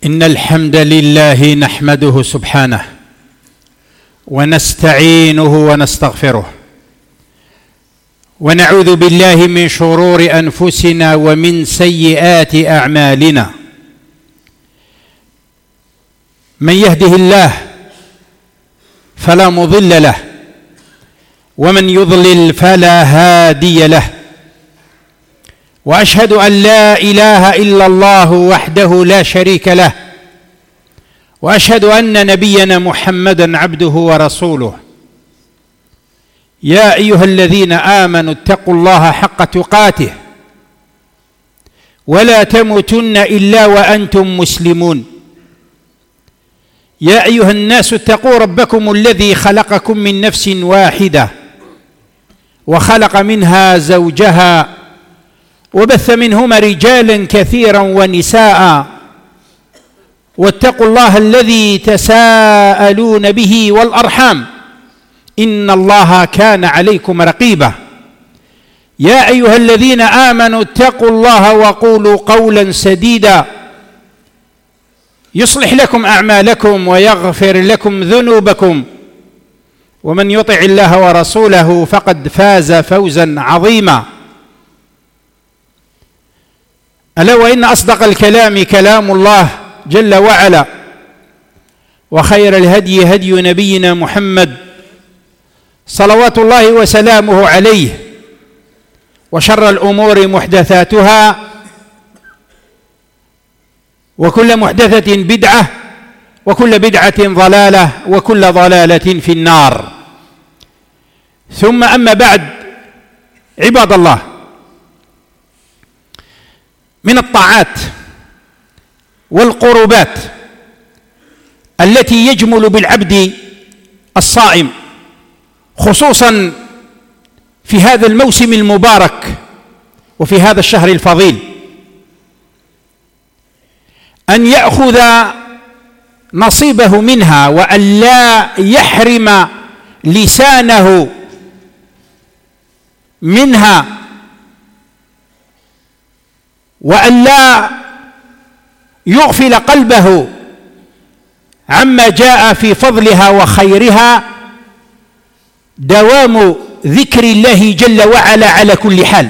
إن الحمد لله نحمده سبحانه ونستعينه ونستغفره ونعوذ بالله من شرور أنفسنا ومن سيئات أعمالنا. من يهده الله فلا مضل له ومن يضلل فلا هادي له، وأشهد أن لا إله إلا الله وحده لا شريك له، وأشهد أن نبينا محمدا عبده ورسوله. يا أيها الذين آمنوا اتقوا الله حق تقاته ولا تموتن إلا وأنتم مسلمون. يا أيها الناس اتقوا ربكم الذي خلقكم من نفس واحدة وخلق منها زوجها وبث منهما رجالا كثيرا ونساء، واتقوا الله الذي تساءلون به والأرحام إن الله كان عليكم رقيبا. يا أيها الذين آمنوا اتقوا الله وقولوا قولا سديدا يصلح لكم أعمالكم ويغفر لكم ذنوبكم، ومن يطع الله ورسوله فقد فاز فوزا عظيما. ألا وإن أصدق الكلام كلام الله جل وعلا، وخير الهدي هدي نبينا محمد صلوات الله وسلامه عليه، وشر الأمور محدثاتها، وكل محدثة بدعة، وكل بدعة ضلالة، وكل ضلالة في النار. ثم أما بعد، عباد الله، من الطاعات والقربات التي يجمل بالعبد الصائم خصوصا في هذا الموسم المبارك وفي هذا الشهر الفضيل أن يأخذ نصيبه منها، وأن لا يحرم لسانه منها، وأن لا يغفل قلبه عما جاء في فضلها وخيرها، دوام ذكر الله جل وعلا على كل حال.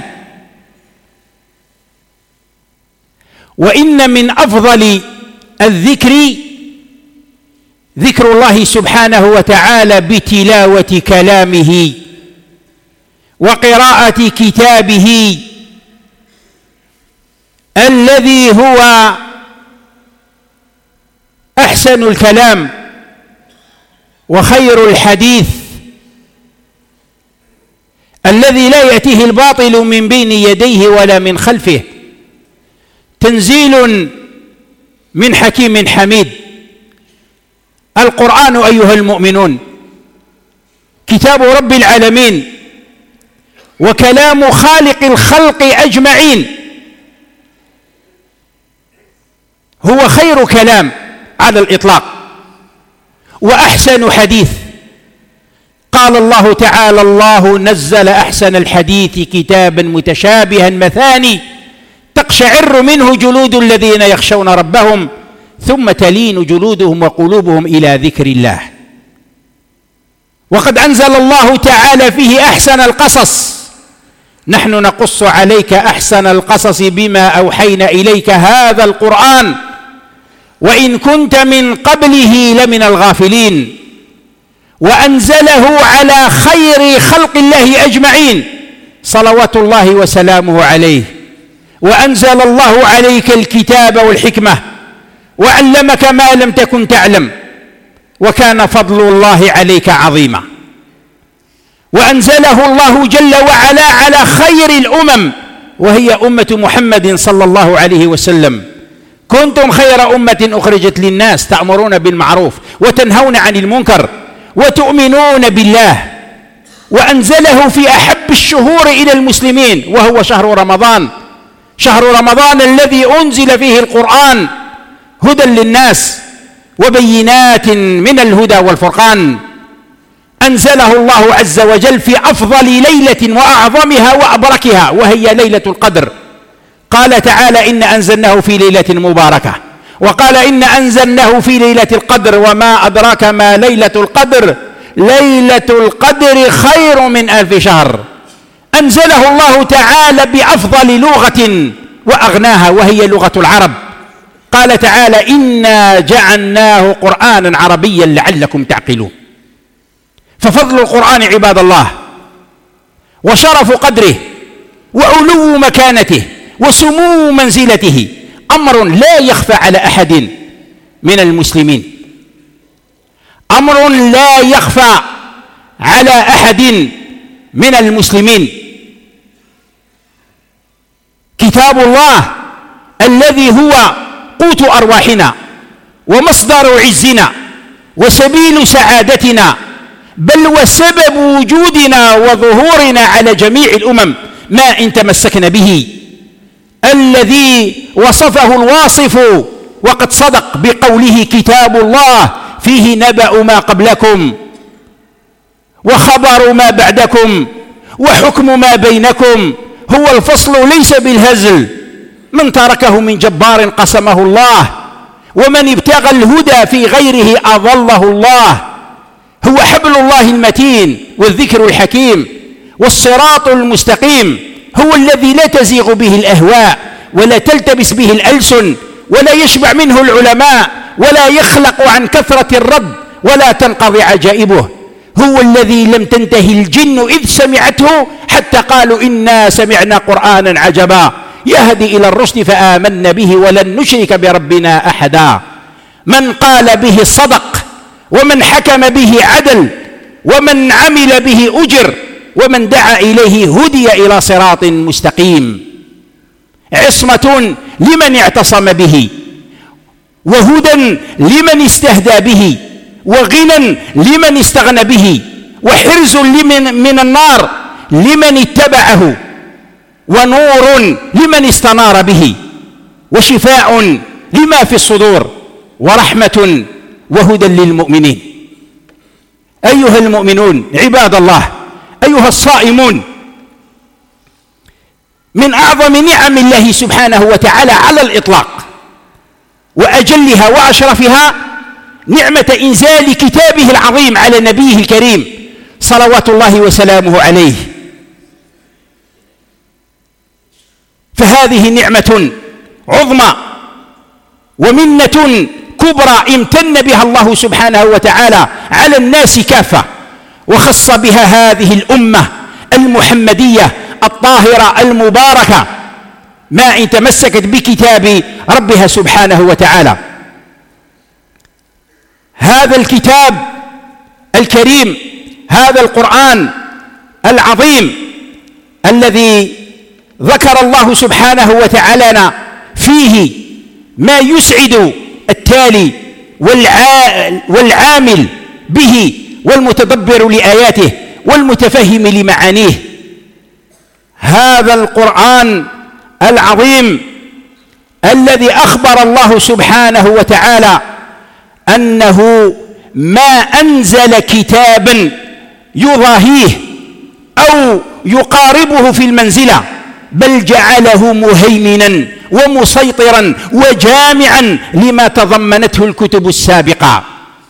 وإن من أفضل الذكر ذكر الله سبحانه وتعالى بتلاوة كلامه وقراءة كتابه الذي هو أحسن الكلام وخير الحديث، الذي لا يأتيه الباطل من بين يديه ولا من خلفه، تنزيل من حكيم حميد. القرآن أيها المؤمنون كتاب رب العالمين وكلام خالق الخلق أجمعين، هو خير كلام على الإطلاق وأحسن حديث. قال الله تعالى: الله نزل أحسن الحديث كتابا متشابها مثاني تقشعر منه جلود الذين يخشون ربهم ثم تلين جلودهم وقلوبهم إلى ذكر الله. وقد أنزل الله تعالى فيه أحسن القصص. نحن نقص عليك أحسن القصص بما أوحينا إليك هذا القرآن وإن كنت من قبله لمن الغافلين. وأنزله على خير خلق الله أجمعين صلوات الله وسلامه عليه. وأنزل الله عليك الكتاب والحكمة وعلمك ما لم تكن تعلم، وكان فضل الله عليك عظيما. وأنزله الله جل وعلا على خير الأمم، وهي أمة محمد صلى الله عليه وسلم. كنتم خير أمة أخرجت للناس تأمرون بالمعروف وتنهون عن المنكر وتؤمنون بالله. وأنزله في أحب الشهور إلى المسلمين، وهو شهر رمضان، شهر رمضان الذي أنزل فيه القرآن هدى للناس وبينات من الهدى والفرقان. أنزله الله عز وجل في أفضل ليلة وأعظمها وأبركها، وهي ليلة القدر. قال تعالى: إن أنزلناه في ليلة مباركة وقال إن أنزلناه في ليلة القدر وما أدراك ما ليلة القدر ليلة القدر خير من 1000 شهر. أنزله الله تعالى بأفضل لغة وأغناها وهي لغة العرب. قال تعالى إنا جعلناه قرآنا عربيا لعلكم تعقلون. ففضل القرآن عباد الله وشرف قدره وعلو مكانته وسمو منزلته أمر لا يخفى على أحد من المسلمين، أمر لا يخفى على أحد من المسلمين. كتاب الله الذي هو قوت أرواحنا ومصدر عزنا وسبيل سعادتنا، بل وسبب وجودنا وظهورنا على جميع الأمم، ما إن تمسكنا به، الذي وصفه الواصف وقد صدق بقوله كتاب الله فيه نبأ ما قبلكم وخبر ما بعدكم وحكم ما بينكم، هو الفصل ليس بالهزل، من تركه من جبار قسمه الله، ومن ابتغى الهدى في غيره أضله الله. هو حبل الله المتين والذكر الحكيم والصراط المستقيم، هو الذي لا تزيغ به الأهواء ولا تلتبس به الألسن ولا يشبع منه العلماء ولا يخلق عن كثرة الرد ولا تنقضي عجائبه. هو الذي لم تنتهي الجن إذ سمعته حتى قالوا إنا سمعنا قرآنا عجبا يهدي إلى الرشد فآمنا به ولن نشرك بربنا أحدا. من قال به صدق، ومن حكم به عدل، ومن عمل به أجر، ومن دعا إليه هدي إلى صراط مستقيم. عصمة لمن اعتصم به، وهدى لمن استهدى به، وغنى لمن استغنى به، وحرز من النار لمن اتبعه، ونور لمن استنار به، وشفاء لما في الصدور، ورحمة وهدى للمؤمنين. أيها المؤمنون عباد الله، أيها الصائمون، من أعظم نعم الله سبحانه وتعالى على الإطلاق وأجلها وأشرفها نعمة إنزال كتابه العظيم على نبيه الكريم صلوات الله وسلامه عليه. فهذه نعمة عظمى ومنة كبرى امتن بها الله سبحانه وتعالى على الناس كافة، وخص بها هذه الأمة المحمدية الطاهرة المباركة، ما إن تمسكت بكتاب ربها سبحانه وتعالى. هذا الكتاب الكريم، هذا القرآن العظيم الذي ذكر الله سبحانه وتعالى فيه ما يسعد التالي والعامل به والمتدبر لآياته والمتفهم لمعانيه. هذا القرآن العظيم الذي أخبر الله سبحانه وتعالى أنه ما أنزل كتابا يضاهيه أو يقاربه في المنزلة، بل جعله مهيمنا ومسيطرا وجامعا لما تضمنته الكتب السابقة.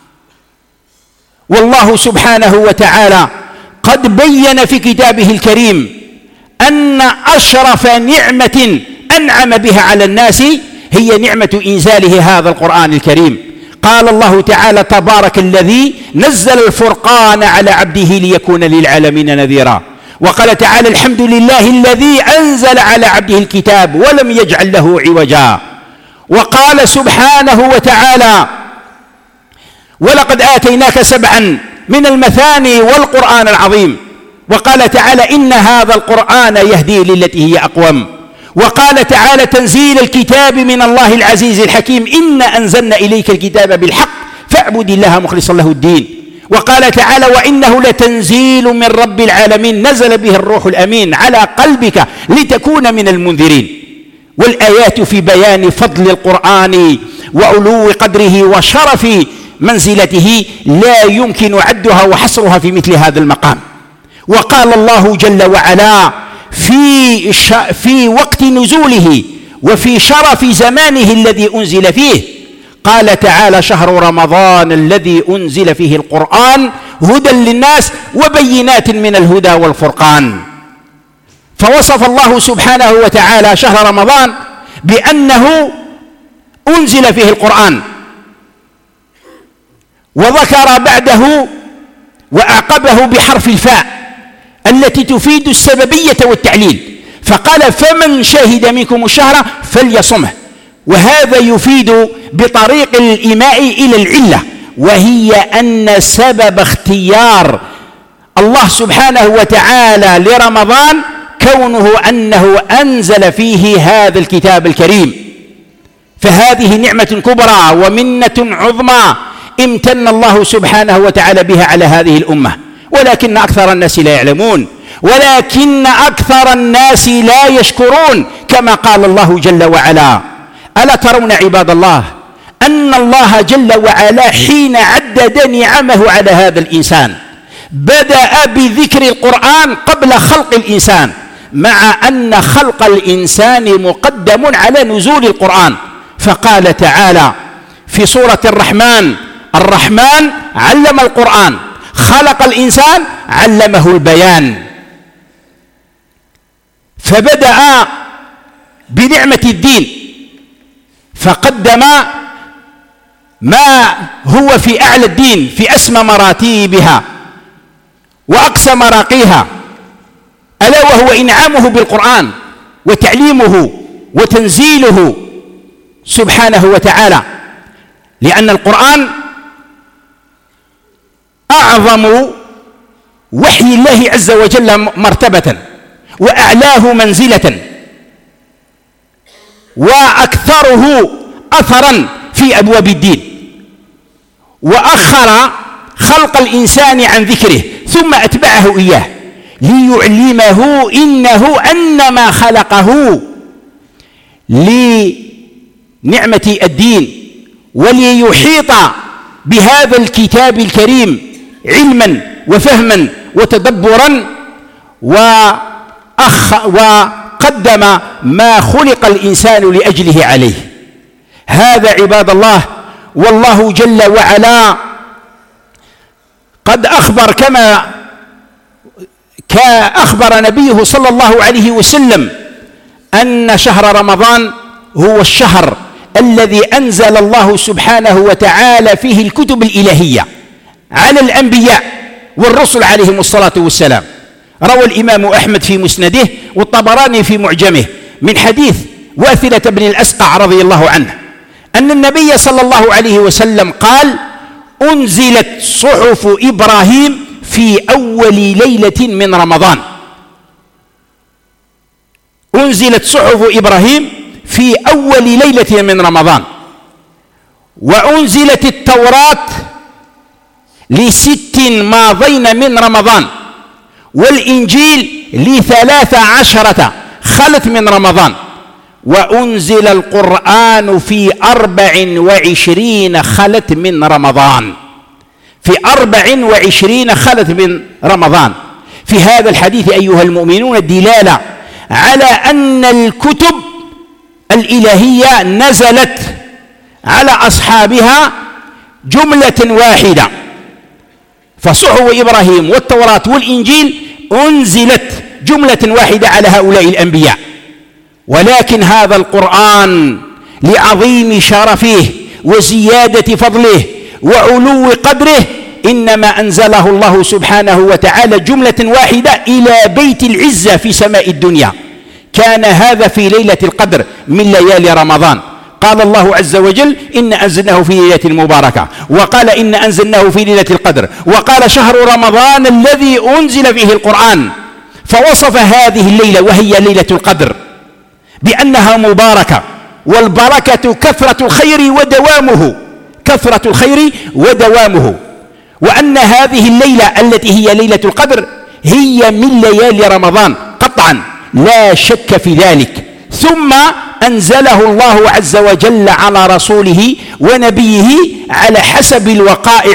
والله سبحانه وتعالى قد بين في كتابه الكريم أن أشرف نعمة أنعم بها على الناس هي نعمة إنزاله هذا القرآن الكريم. قال الله تعالى تبارك الذي نزل الفرقان على عبده ليكون للعالمين نذيرا. وقال تعالى الحمد لله الذي أنزل على عبده الكتاب ولم يجعل له عوجا. وقال سبحانه وتعالى ولقد آتيناك 7 من المثاني والقرآن العظيم. وقال تعالى إن هذا القرآن يهدي للتي هي أقوم. وقال تعالى تنزيل الكتاب من الله العزيز الحكيم إنا أنزلنا إليك الكتاب بالحق فاعبد الله مخلصا له الدين. وقال تعالى وإنه لتنزيل من رب العالمين نزل به الروح الأمين على قلبك لتكون من المنذرين. والآيات في بيان فضل القرآن وعلو قدره وشرف منزلته لا يمكن عدها وحصرها في مثل هذا المقام. وقال الله جل وعلا في وقت نزوله وفي شرف زمانه الذي أنزل فيه قال تعالى: شهر رمضان الذي أنزل فيه القرآن هدى للناس وبينات من الهدى والفرقان. فوصف الله سبحانه وتعالى شهر رمضان بأنه أنزل فيه القرآن، وذكر بعده وأعقبه بحرف الفاء التي تفيد السببية والتعليل، فقال: فمن شهد منكم الشهر فليصمه. وهذا يفيد بطريق الإيماء إلى العلة، وهي أن سبب اختيار الله سبحانه وتعالى لرمضان كونه أنه أنزل فيه هذا الكتاب الكريم. فهذه نعمة كبرى ومنة عظمى امتن الله سبحانه وتعالى بها على هذه الأمة، ولكن أكثر الناس لا يعلمون، ولكن أكثر الناس لا يشكرون، كما قال الله جل وعلا: ألا ترون عباد الله أن الله جل وعلا حين عدد نعمه على هذا الإنسان بدأ بذكر القرآن قبل خلق الإنسان، مع أن خلق الإنسان مقدم على نزول القرآن. فقال تعالى في سورة الرحمن: الرحمن علم القرآن، خلق الإنسان علمه البيان. فبدأ بنعمة الدين، فقدم ما هو في أعلى الدين، في أسمى مراتبها وأقصى مراقيها، ألا وهو إنعامه بالقرآن وتعليمه وتنزيله سبحانه وتعالى، لأن القرآن أعظم وحي الله عز وجل مرتبة، وأعلاه منزلة، وأكثره أثرا في أبواب الدين، وأخر خلق الإنسان عن ذكره ثم أتبعه إياه ليعلمه أنما خلقه لنعمة الدين، وليحيط بهذا الكتاب الكريم علما وفهما وتدبرا، وقدم ما خلق الإنسان لأجله عليه. هذا عباد الله، والله جل وعلا قد أخبر كما أخبر نبيه صلى الله عليه وسلم أن شهر رمضان هو الشهر الذي أنزل الله سبحانه وتعالى فيه الكتب الإلهية على الأنبياء والرسل عليهم الصلاة والسلام. روى الإمام أحمد في مسنده والطبراني في معجمه من حديث واثلة بن الأسقع رضي الله عنه أن النبي صلى الله عليه وسلم قال: أنزلت صحف إبراهيم في أول ليلة من رمضان. أنزلت صحف إبراهيم في أول ليلة من رمضان، وأنزلت التوراة ل6 ماضين من رمضان، والإنجيل ل13 خلت من رمضان، وأنزل القرآن في 24 خلت من رمضان، في 24 خلت من رمضان. في هذا الحديث أيها المؤمنون الدلالة على أن الكتب الإلهية نزلت على أصحابها جملة واحدة، فصحف إبراهيم والتوراة والإنجيل أنزلت جملة واحدة على هؤلاء الأنبياء. ولكن هذا القرآن لعظيم شرفه وزيادة فضله وعلو قدره إنما أنزله الله سبحانه وتعالى جملة واحدة إلى بيت العزة في سماء الدنيا. كان هذا في ليلة القدر من ليالي رمضان. قال الله عز وجل: إن أنزلناه في ليلة مباركة، وقال: إن أنزلناه في ليلة القدر، وقال: شهر رمضان الذي أنزل فيه القرآن. فوصف هذه الليلة وهي ليلة القدر بأنها مباركة، والبركة كثرة الخير ودوامه، كثرة الخير ودوامه، وأن هذه الليلة التي هي ليلة القدر هي من ليالي رمضان قطعا لا شك في ذلك. ثم أنزله الله عز وجل على رسوله ونبيه على حسب الوقائع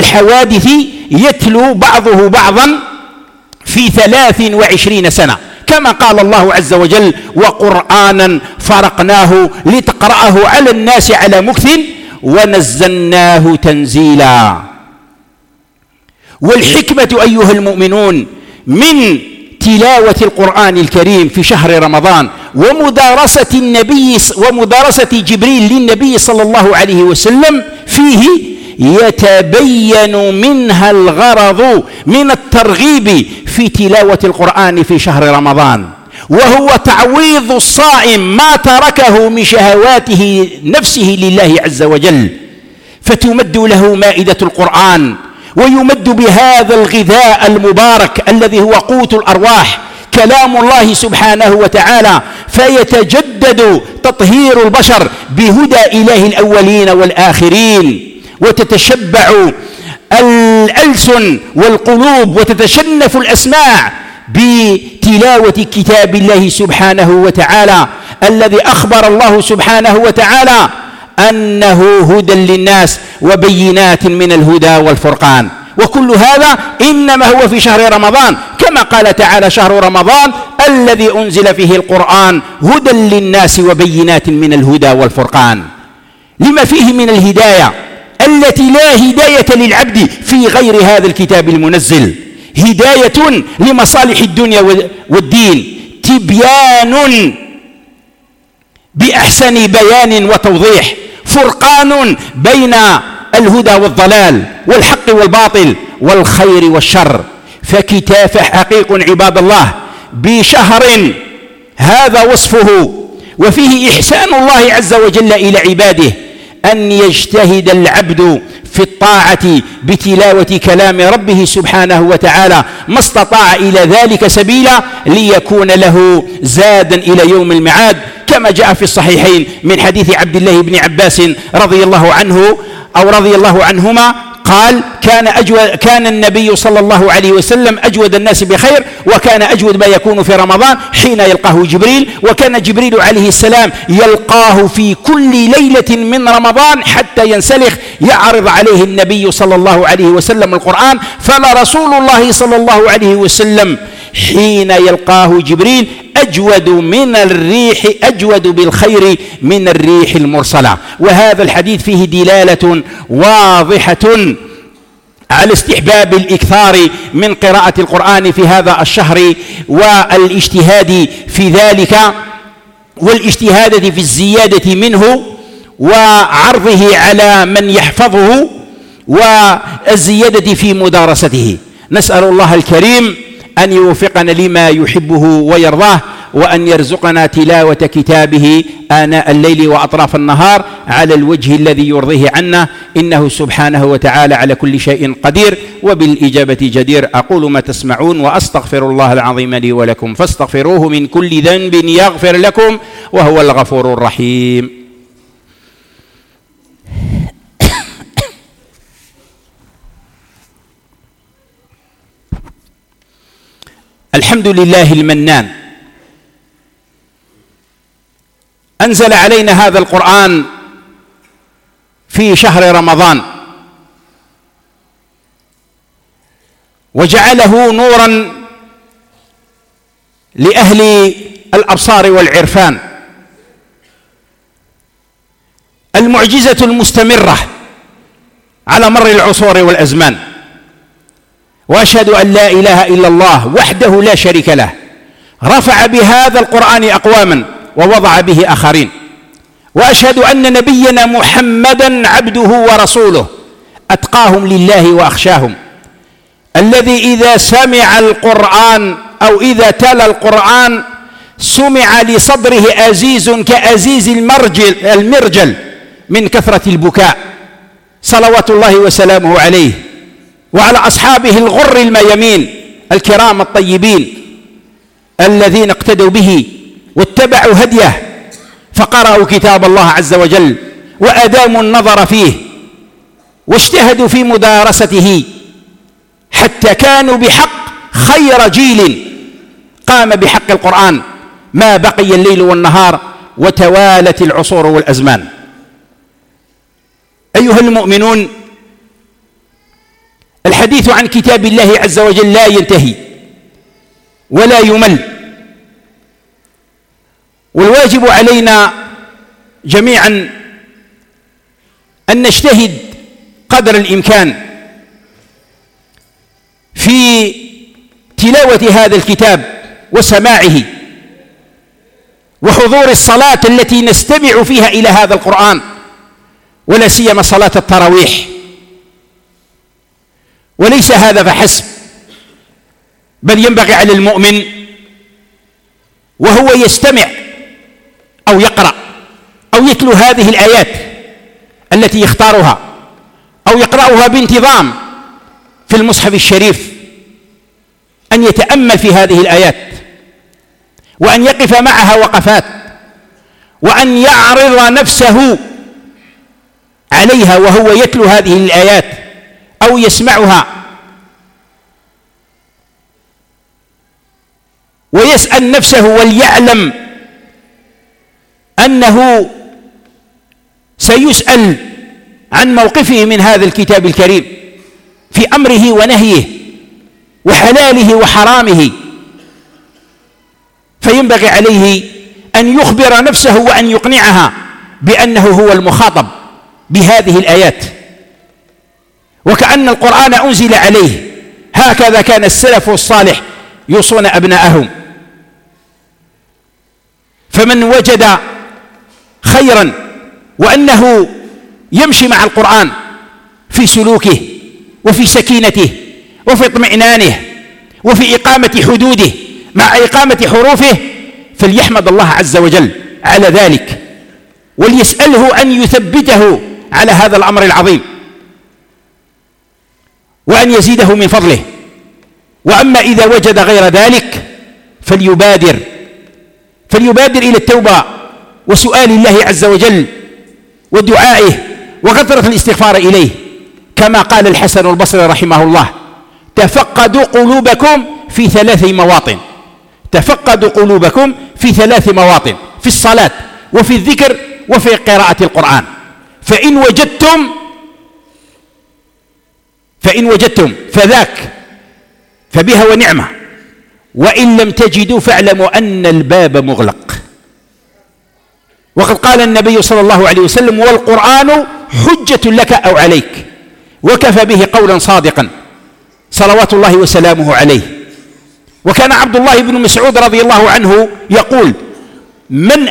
والحوادث، يتلو بعضه بعضا في 23 سنة، كما قال الله عز وجل: وقرآنا فرقناه لتقرأه على الناس على مكث ونزلناه تنزيلا. والحكمة أيها المؤمنون من تلاوة القرآن الكريم في شهر رمضان ومدارسة جبريل للنبي صلى الله عليه وسلم فيه يتبين منها الغرض من الترغيب في تلاوة القرآن في شهر رمضان، وهو تعويض الصائم ما تركه من شهواته نفسه لله عز وجل، فتمد له مائدة القرآن، ويمد بهذا الغذاء المبارك الذي هو قوت الأرواح كلام الله سبحانه وتعالى، فيتجدد تطهير البشر بهدى إله الأولين والآخرين، وتتشبع الألسن والقلوب وتتشنف الأسماع بتلاوة كتاب الله سبحانه وتعالى الذي أخبر الله سبحانه وتعالى أنه هدى للناس وبينات من الهدى والفرقان. وكل هذا إنما هو في شهر رمضان، كما قال تعالى: شهر رمضان الذي أنزل فيه القرآن هدى للناس وبينات من الهدى والفرقان، لما فيه من الهداية التي لا هداية للعبد في غير هذا الكتاب المنزل، هداية لمصالح الدنيا والدين، تبيان بأحسن بيان وتوضيح، فرقان بين الهدى والضلال والحق والباطل والخير والشر. فكتاب حقيق عباد الله بشهر هذا وصفه، وفيه إحسان الله عز وجل إلى عباده أن يجتهد العبد في الطاعة بتلاوة كلام ربه سبحانه وتعالى ما استطاع إلى ذلك سبيلا، ليكون له زادا إلى يوم المعاد، كما جاء في الصحيحين من حديث عبد الله بن عباس رضي الله عنه أو رضي الله عنهما قال: كان النبي صلى الله عليه وسلم أجود الناس بخير، وكان أجود ما يكون في رمضان حين يلقاه جبريل، وكان جبريل عليه السلام يلقاه في كل ليلة من رمضان حتى ينسلخ يعرض عليه النبي صلى الله عليه وسلم القرآن. فلرسول الله صلى الله عليه وسلم حين يلقاه جبريل أجود من الريح، أجود بالخير من الريح المرسلة. وهذا الحديث فيه دلالة واضحة على استحباب الإكثار من قراءة القرآن في هذا الشهر، والاجتهاد في ذلك، والاجتهاد في الزيادة منه وعرضه على من يحفظه، والزيادة في مدارسته. نسأل الله الكريم أن يوفقنا لما يحبه ويرضاه، وأن يرزقنا تلاوة كتابه آناء الليل وأطراف النهار على الوجه الذي يرضيه عنا، إنه سبحانه وتعالى على كل شيء قدير وبالإجابة جدير. أقول ما تسمعون وأستغفر الله العظيم لي ولكم فاستغفروه من كل ذنب يغفر لكم وهو الغفور الرحيم. الحمد لله المنان، أنزل علينا هذا القرآن في شهر رمضان، وجعله نورا لأهل الأبصار والعرفان، المعجزة المستمرة على مر العصور والأزمان. وأشهد أن لا إله إلا الله وحده لا شريك له، رفع بهذا القرآن أقواما ووضع به آخرين. وأشهد أن نبينا محمدا عبده ورسوله، أتقاهم لله وأخشاهم، الذي إذا سمع القرآن أو إذا تلا القرآن سمع لصدره أزيز كأزيز المرجل من كثرة البكاء، صلوات الله وسلامه عليه وعلى أصحابه الغر الميامين الكرام الطيبين الذين اقتدوا به واتبعوا هديه، فقرأوا كتاب الله عز وجل وأداموا النظر فيه واجتهدوا في مدارسته، حتى كانوا بحق خير جيل قام بحق القرآن ما بقي الليل والنهار وتوالت العصور والأزمان. أيها المؤمنون، الحديث عن كتاب الله عز وجل لا ينتهي ولا يمل، والواجب علينا جميعا أن نجتهد قدر الإمكان في تلاوة هذا الكتاب وسماعه وحضور الصلاة التي نستمع فيها إلى هذا القرآن، ولا سيما صلاة التراويح. وليس هذا فحسب، بل ينبغي على المؤمن وهو يستمع أو يقرأ أو يتلو هذه الآيات التي يختارها أو يقرأها بانتظام في المصحف الشريف أن يتأمل في هذه الآيات، وأن يقف معها وقفات، وأن يعرض نفسه عليها وهو يتلو هذه الآيات أو يسمعها، ويسأل نفسه وليعلم أنه سيسأل عن موقفه من هذا الكتاب الكريم في أمره ونهيه وحلاله وحرامه، فينبغي عليه أن يخبر نفسه وأن يقنعها بأنه هو المخاطب بهذه الآيات، وكأن القرآن أنزل عليه. هكذا كان السلف الصالح يوصون أبناءهم. فمن وجد خيرا وأنه يمشي مع القرآن في سلوكه وفي سكينته وفي اطمئنانه وفي إقامة حدوده مع إقامة حروفه، فليحمد الله عز وجل على ذلك، وليسأله أن يثبته على هذا الأمر العظيم وأن يزيده من فضله. وأما إذا وجد غير ذلك فليبادر إلى التوبة وسؤال الله عز وجل ودعائه وكثرة الاستغفار إليه، كما قال الحسن البصري رحمه الله: تفقدوا قلوبكم في 3 مواطن. تفقدوا قلوبكم في 3 مواطن: في الصلاة وفي الذكر وفي قراءة القرآن. فإن وجدتم فذاك فبها ونعمة، وإن لم تجدوا فاعلموا أن الباب مغلق. وقد قال النبي صلى الله عليه وسلم: والقرآن حجة لك أو عليك، وكفى به قولا صادقا صلوات الله وسلامه عليه. وكان عبد الله بن مسعود رضي الله عنه يقول: من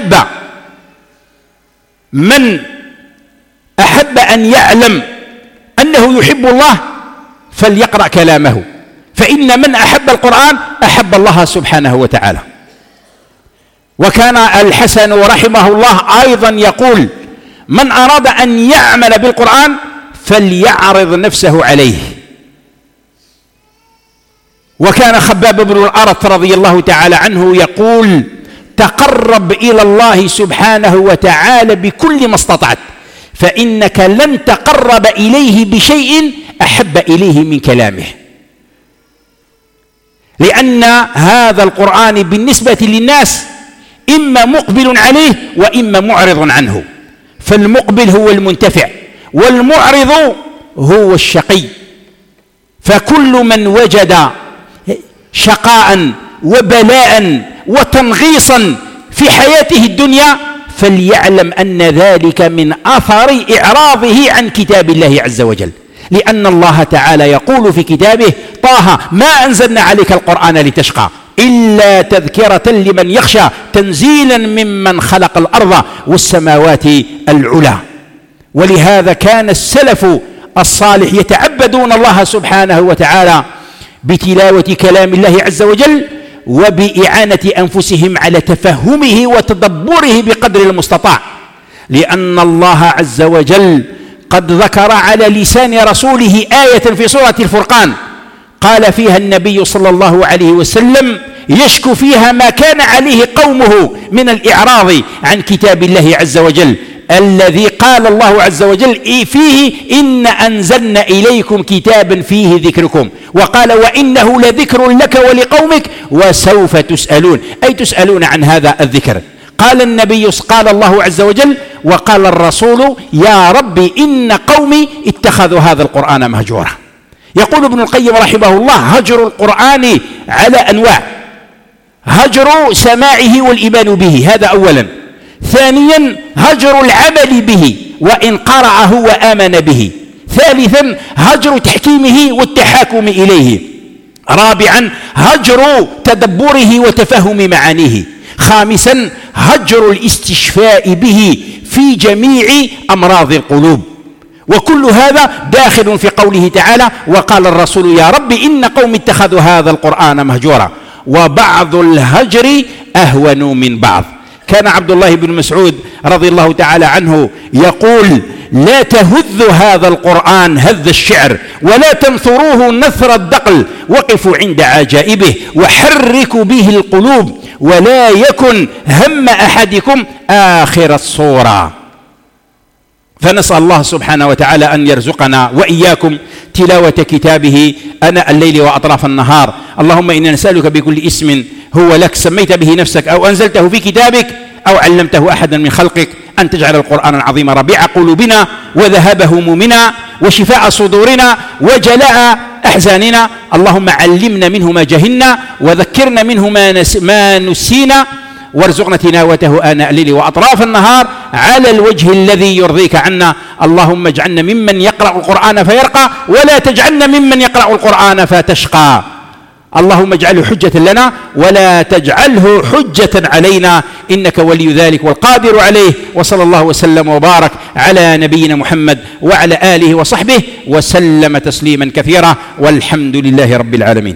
أحب أن يعلم أنه يحب الله فليقرأ كلامه، فإن من أحب القرآن أحب الله سبحانه وتعالى. وكان الحسن رحمه الله أيضا يقول: من أراد أن يعمل بالقرآن فليعرض نفسه عليه. وكان خباب بن الأرت رضي الله تعالى عنه يقول: تقرب إلى الله سبحانه وتعالى بكل ما استطعت، فإنك لن تقرب إليه بشيء أحب إليه من كلامه. لأن هذا القرآن بالنسبة للناس إما مقبل عليه وإما معرض عنه، فالمقبل هو المنتفع والمعرض هو الشقي. فكل من وجد شقاء وبلاء وتنغيصا في حياته الدنيا فليعلم أن ذلك من أثر إعراضه عن كتاب الله عز وجل، لأن الله تعالى يقول في كتابه: طه ما أنزلنا عليك القرآن لتشقى إلا تذكرة لمن يخشى تنزيلا ممن خلق الأرض والسماوات العلى. ولهذا كان السلف الصالح يتعبدون الله سبحانه وتعالى بتلاوة كلام الله عز وجل وبإعانة أنفسهم على تفهمه وتدبره بقدر المستطاع، لأن الله عز وجل قد ذكر على لسان رسوله آية في سورة الفرقان قال فيها النبي صلى الله عليه وسلم يشكو فيها ما كان عليه قومه من الإعراض عن كتاب الله عز وجل، الذي قال الله عز وجل فيه: إن أنزلنا إليكم كتابا فيه ذكركم، وقال: وإنه لذكر لك ولقومك وسوف تسألون، أي تسألون عن هذا الذكر. قال النبي، قال الله عز وجل وقال الرسول: يا ربي إن قومي اتخذوا هذا القرآن مهجورا. يقول ابن القيم رحمه الله: هجر القرآن على أنواع: هجر سماعه والإيمان به، هذا أولا. ثانيا هجر العمل به وإن قرأه وآمن به. ثالثا هجر تحكيمه والتحاكم إليه. رابعا هجر تدبره وتفهم معانيه. خامسا هجر الاستشفاء به في جميع أمراض القلوب. وكل هذا داخل في قوله تعالى: وقال الرسول يا رب إن قوم اتخذوا هذا القرآن مهجورا. وبعض الهجر أهون من بعض. كان عبد الله بن مسعود رضي الله تعالى عنه يقول: لا تهذوا هذا القرآن هذ الشعر ولا تنثروه نثر الدقل، وقفوا عند عجائبه وحركوا به القلوب، ولا يكن هم أحدكم آخر الصورة. فنسأل الله سبحانه وتعالى أن يرزقنا وإياكم تلاوة كتابه أناء الليل وأطراف النهار. اللهم إنا نسألك بكل اسم هو لك سميت به نفسك أو أنزلته في كتابك أو علمته أحدا من خلقك أن تجعل القرآن العظيم ربيع قلوبنا وذهاب همومنا وشفاء صدورنا وجلاء أحزاننا. اللهم علمنا منه ما جهلنا وذكرنا منه ما نسينا، وارزقنا تلاوته آناء الليل وأطراف النهار على الوجه الذي يرضيك عنا. اللهم اجعلنا ممن يقرأ القرآن فيرقى، ولا تجعلنا ممن يقرأ القرآن فتشقى. اللهم اجعله حجة لنا ولا تجعله حجة علينا، إنك ولي ذلك والقادر عليه. وصلى الله وسلم وبارك على نبينا محمد وعلى آله وصحبه وسلم تسليما كثيرا، والحمد لله رب العالمين.